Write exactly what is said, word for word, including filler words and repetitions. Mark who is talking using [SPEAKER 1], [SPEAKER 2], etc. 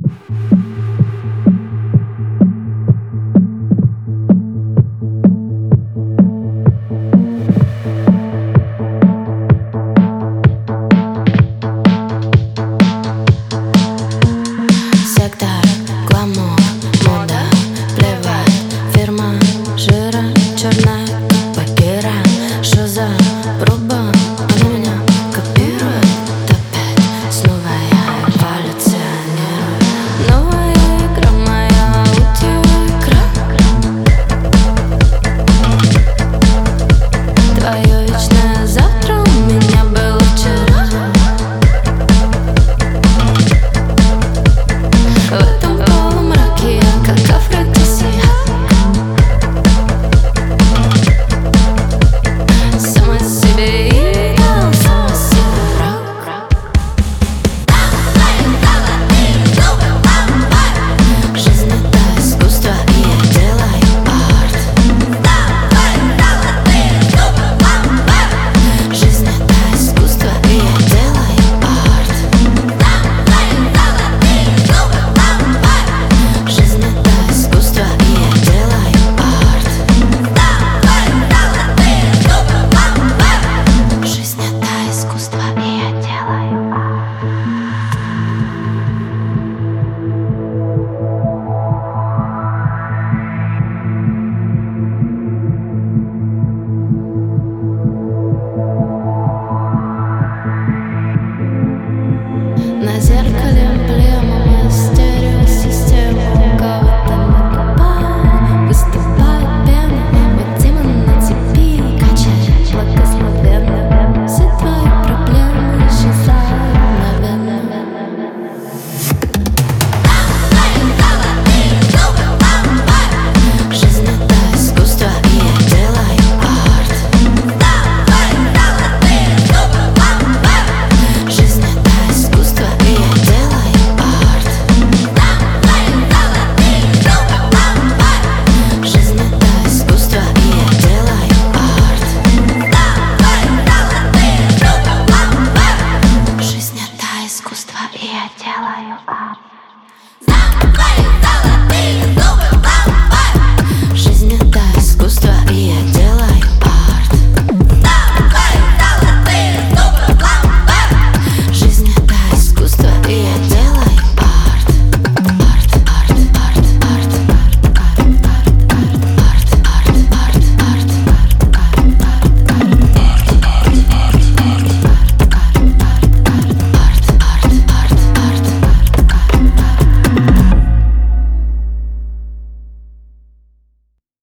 [SPEAKER 1] На зеркале эмблема, мы стереосистема. У кого-то на губах выступает пена. Вот демон на цепи качает благословенно. Все твои проблемы исчезают мгновенно. Жизнь — это искусство, и я делаю арт. Жизнь — это искусство, и я делаю арт. Жизнь — это искусство, и я делаю арт. Жизнь — это искусство, и я делаю арт. Жизнь — это искусство, и я делаю арт.